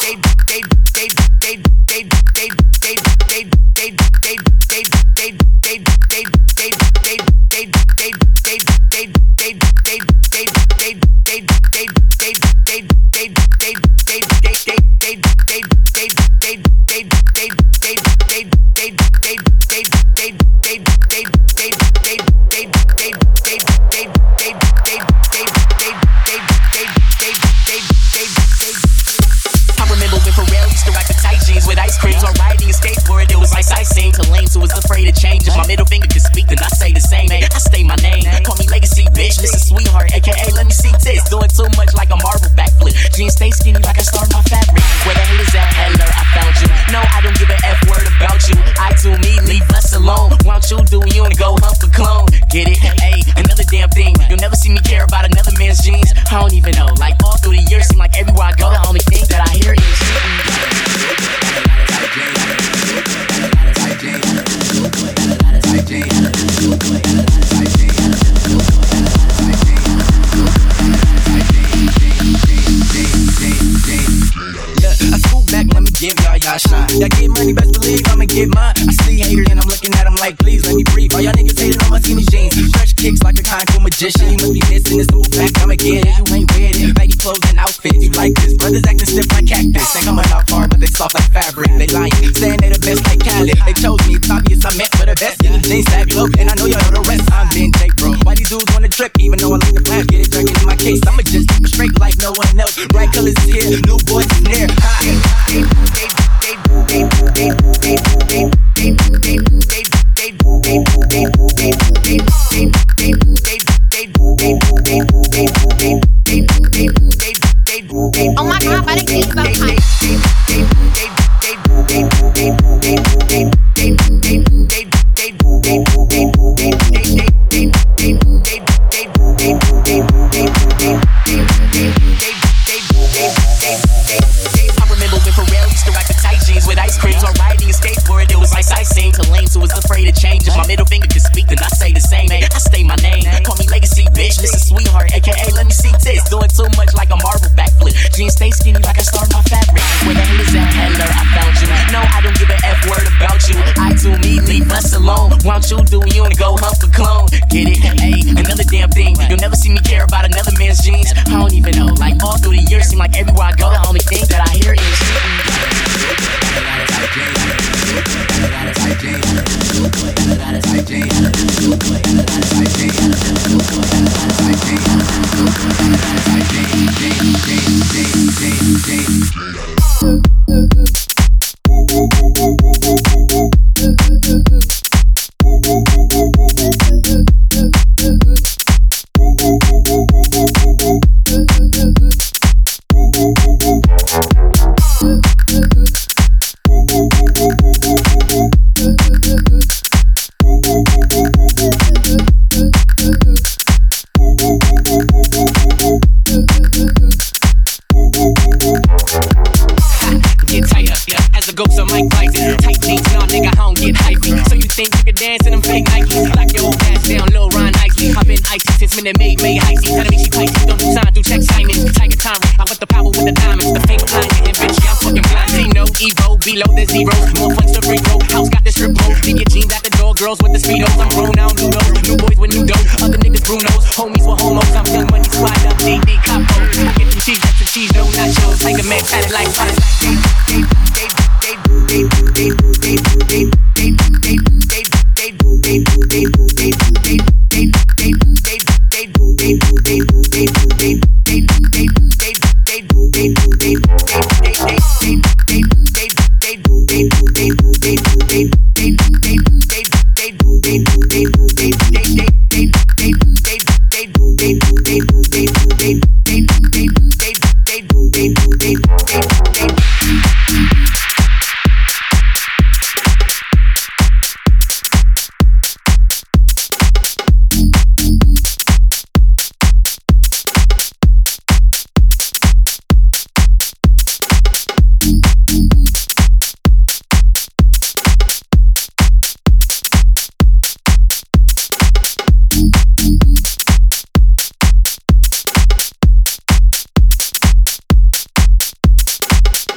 Y'all get money, best believe I'ma get mine. I see haters and I'm looking at them like, please let me breathe. All y'all niggas hating on my skinny jeans. Fresh kicks like a comical magician. You must be missing this simple fact, I'ma get it. You ain't with it. Baggy clothes and outfits, you like this. Brothers acting stiff like cactus. They coming out hard, but they soft like fabric. They lying, saying they the best like Khaled. They chose me, it's obvious I meant for the best. Skinny jeans, that glow, and I know y'all know the rest. I'm Ben J, bro. Why these dudes wanna trip, even though I like the blast? Get it dragging in my case, I'ma just keep it straight like no one else. Bright colors is here, new boys is near. Oh my God, why they keep so high? I remember when Pharrell used to rock the tight jeans with ice creams, or riding a skateboard, it was like sightseeing. To lanes who was afraid to change. If my middle finger could speak, then I say the same. Hey, I stay my name. Call me Legacy, bitch. This is Sweetheart, aka let me see tits. Doing too much like a marble backflip. Jeans stay skinny like I started my fabric. When the haters at hello, I found you. No, I don't give a F word about you. I do me, leave us alone. Won't you do you and go hump a clone? Get it? Hey, another damn thing. You'll never see me care about another man's jeans. I don't even know. Like all through the years, seem like everywhere I go, the only thing that I hear is that made icy. Telling me she Pisces, don't do sign through check Simon. Tiger time, I want the power with the diamonds. The fame behind it, and bitch, yeah, I'm fucking blind. Zeno, Evo, below the zeros. More funds to free throw. House got the strip pole. Leave your jeans at the door. Girls with the speedos. I'm grown now, new nose. New boys with new dough. Other niggas Brunos. Homies with homos. I'm young money squad up. DD Capo. I get them cheese, extra cheese, no nachos. Like a man tatted like fun. They